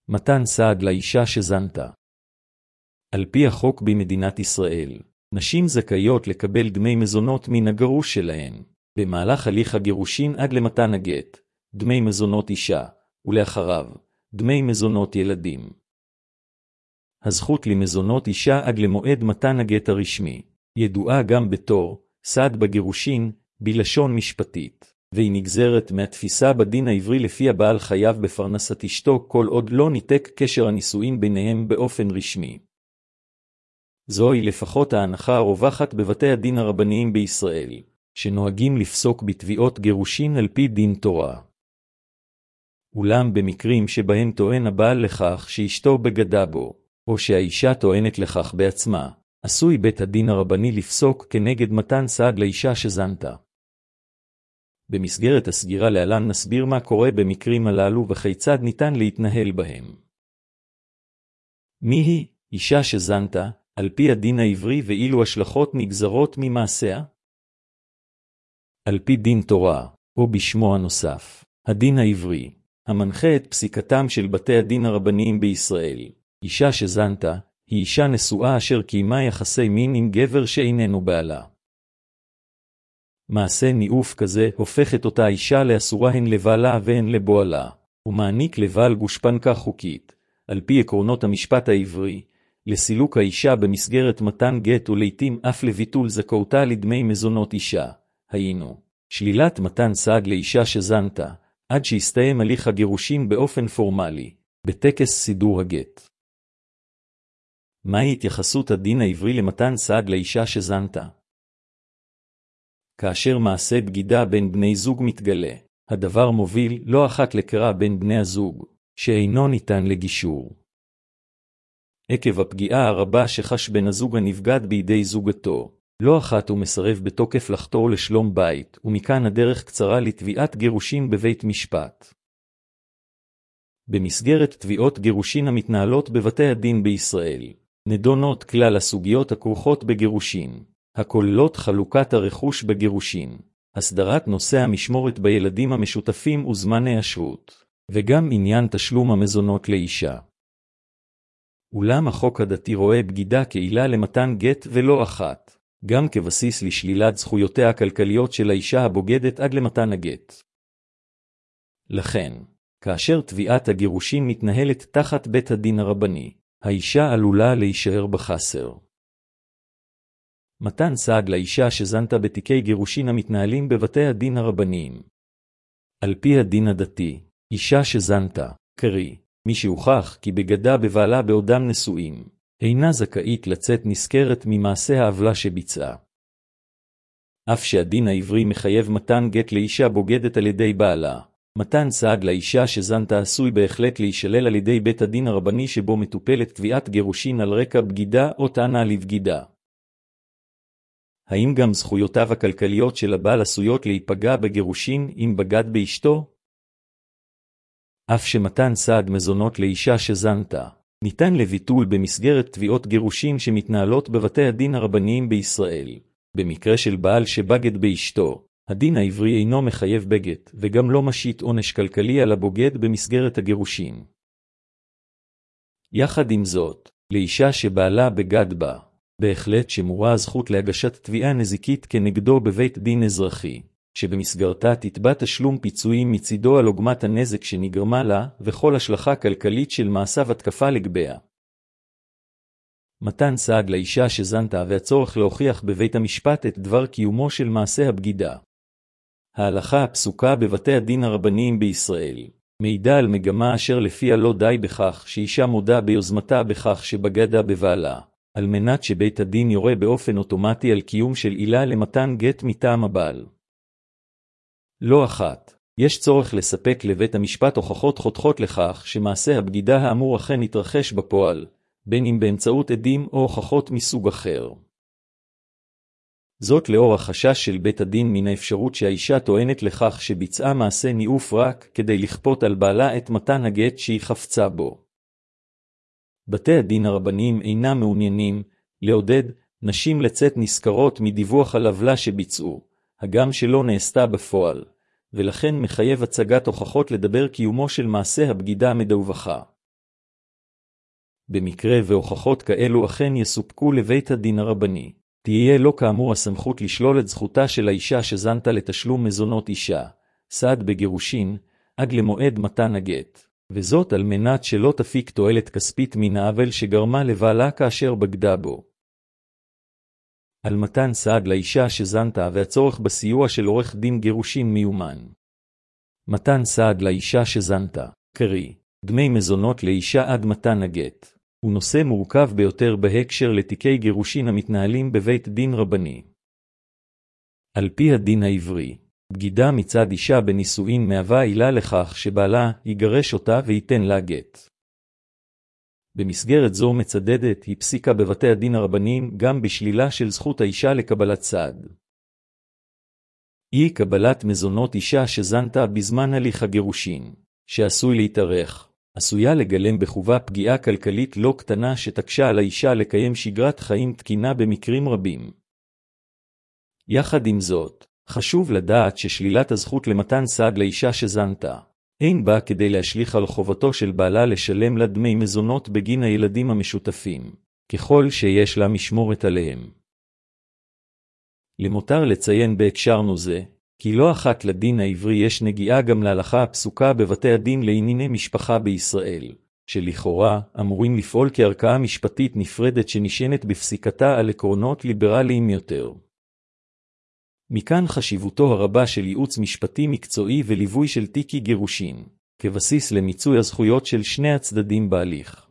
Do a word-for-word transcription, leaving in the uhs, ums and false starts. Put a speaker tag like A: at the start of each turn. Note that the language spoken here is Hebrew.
A: מתן סעד לאישה שזנתה. על פי החוק במדינת ישראל, נשים זכאיות לקבל דמי מזונות מן הגרוש שלהן, במהלך הליך הגירושין עד למתן הגט, דמי מזונות אישה, ולאחריו, דמי מזונות ילדים. הזכות למזונות אישה עד למועד מתן הגט הרשמי, ידועה גם בתור סעד בגירושין, בלשון משפטית, והיא נגזרת מהתפיסה בדין העברי לפי הבעל חייב בפרנסת אשתו כל עוד לא ניתק קשר הנישואין ביניהם באופן רשמי. זוהי לפחות ההנחה הרווחת בבתי הדין הרבניים בישראל, שנוהגים לפסוק בתביעות גירושין על פי דין תורה. אולם במקרים שבהם טוען הבעל לכך שאשתו בגדה בו, או שהאישה טוענת לכך בעצמה, עשוי בית הדין הרבני לפסוק כנגד מתן סעד לאישה שזנתה. במסגרת הסגירה להלן נסביר מה קורה במקרים הללו וכיצד ניתן להתנהל בהם. מי היא אישה שזנתה, על פי הדין העברי ואילו השלכות נגזרות ממעשיה? על פי דין תורה, או בשמו הנוסף, הדין העברי, המנחה את פסיקתם של בתי הדין הרבניים בישראל, אישה שזנתה, היא אישה נשואה אשר קיימה יחסי מין עם גבר שאיננו בעלה. מעשה ניאוף כזה הופך את אותה אישה לאסורה הן לבעלה והן לבועלה, ומעניק לבעל גושפנקה חוקית, על פי עקרונות המשפט העברי, לסילוק האישה במסגרת מתן גט ולעיתים אף לביטול זכאותה לדמי מזונות אישה, היינו, שלילת מתן סעד לאישה שזנתה, עד שיסתיים הליך הגירושין באופן פורמלי, בטקס סידור הגט. מהי התייחסות הדין העברי למתן סעד לאישה שזנתה? כאשר מעשה בגידה בין בני זוג מתגלה, הדבר מוביל לא אחת לקרע בין בני הזוג, שאינו ניתן לגישור. עקב הפגיעה הרבה שחש בן הזוג הנבגד בידי זוגתו, לא אחת הוא מסרב בתוקף לחתור לשלום בית, ומכאן הדרך קצרה לתביעת גירושין בבית משפט. במסגרת תביעות גירושין המתנהלות בבתי הדין בישראל, נדונות כלל הסוגיות הכרוכות בגירושין, הכוללות חלוקת הרכוש בגירושין, הסדרת נושא המשמורת בילדים המשותפים וזמני השהות, וגם עניין תשלום המזונות לאישה. אולם החוק הדתי רואה בגידה כעילה למתן גט ולא אחת, גם כבסיס לשלילת זכויותיה הכלכליות של האישה הבוגדת עד למתן הגט. לכן, כאשר תביעת הגירושין מתנהלת תחת בית הדין הרבני, האישה עלולה להישאר בחסר. מתן סעד לאישה שזנתה בתיקי גירושין המתנהלים בבתי הדין הרבניים. על פי הדין הדתי, אישה שזנתה, קרי, מי שהוכח כי בגדה בבעלה בעודם נשואים, אינה זכאית לצאת נזכרת ממעשה העוולה שביצעה. אף שהדין העברי מחייב מתן גט לאישה בוגדת על ידי בעלה, מתן סעד לאישה שזנתה עשוי בהחלט להישלל על ידי בית הדין הרבני שבו מטופלת תביעת גירושין על רקע בגידה או טענה לבגידה. האם גם זכויותיו הכלכליות של הבעל עשויות להיפגע בגירושין אם בגד באשתו? אף שמתן סעד מזונות לאישה שזנתה, ניתן לביטול במסגרת תביעות גירושין שמתנהלות בבתי הדין הרבניים בישראל. במקרה של בעל שבגד באשתו, הדין העברי אינו מחייב בגט וגם לא משית עונש כלכלי על הבוגד במסגרת הגירושין. יחד עם זאת, לאישה שבעלה בגד בה, בהחלט שמורה הזכות להגשת תביעה נזיקית כנגדו בבית דין אזרחי, שבמסגרתה תתבע תשלום פיצויים מצידו על עוגמת הנזק שנגרמה לה וכל השלכה כלכלית של מעשיו התקפה לגביה. מתן סעד לאישה שזנתה והצורך להוכיח בבית המשפט את דבר קיומו של מעשה הבגידה. ההלכה הפסוקה בבתי הדין הרבניים בישראל מעידה על מגמה אשר לפיה לא די בכך שאישה מודה ביוזמתה בכך שבגדה בבעלה, על מנת שבית הדין יורה באופן אוטומטי על קיום של עילה למתן גט מטעם הבעל. לא אחת, יש צורך לספק לבית המשפט הוכחות חותכות לכך שמעשה הבגידה האמור אכן התרחש בפועל, בין אם באמצעות עדים או הוכחות מסוג אחר. זאת לאור החשש של בית הדין מן האפשרות שהאישה טוענת לכך שביצעה מעשה ניאוף רק כדי לכפות על בעלה את מתן הגט שהיא חפצה בו. בתי הדין הרבניים אינם מעוניינים לעודד נשים לצאת נשכרות מדיווח על עוולה שביצעו, הגם שלא נעשתה בפועל, ולכן מחייב הצגת הוכחות לדבר קיומו של מעשה הבגידה המדווחה. במקרה והוכחות כאלו אכן יסופקו לבית הדין הרבני, תהיה לו כאמור הסמכות לשלול את זכותה של האישה שזנתה לתשלום מזונות אישה, סעד בגירושין, עד למועד מתן הגט, וזאת על מנת שלא תפיק תועלת כספית מן העוול שגרמה לבעלה כאשר בגדה בו. על מתן סעד לאישה שזנתה והצורך בסיוע של עורך דין גירושין מיומן. מתן סעד לאישה שזנתה, קרי, דמי מזונות לאישה עד מתן הגט, הוא נושא מורכב ביותר בהקשר לתיקי גירושין המתנהלים בבית דין רבני. על פי הדין העברי, בגידה מצד אישה בנישואין מהווה עילה לכך שבעלה יגרש אותה וייתן לה גט. במסגרת זו מצדדת היא פסיקה בבתי הדין הרבניים גם בשלילה של זכות האישה לקבלת סעד. אי קבלת מזונות אישה שזנתה בזמן הליך הגירושין, שעשוי להתארך, עשויה לגלם בחובה פגיעה כלכלית לא קטנה שתקשה על האישה לקיים שגרת חיים תקינה במקרים רבים. יחד עם זאת, חשוב לדעת ששלילת הזכות למתן סעד לאישה שזנתה, אין בה כדי להשליך על חובתו של בעלה לשלם לה דמי מזונות בגין הילדים המשותפים, ככל שיש לה משמורת עליהם. למותר לציין בהקשרנו זה, כי לא אחת לדין העברי יש נגיעה גם להלכה הפסוקה בבתי הדין לענייני משפחה בישראל, שלכאורה אמורים לפעול כערכאה משפטית נפרדת שנשענת בפסיקתה על עקרונות ליברליים יותר. מכאן חשיבותו הרבה של ייעוץ משפטי מקצועי וליווי של תיקי גירושין, כבסיס למיצוי הזכויות של שני הצדדים בהליך.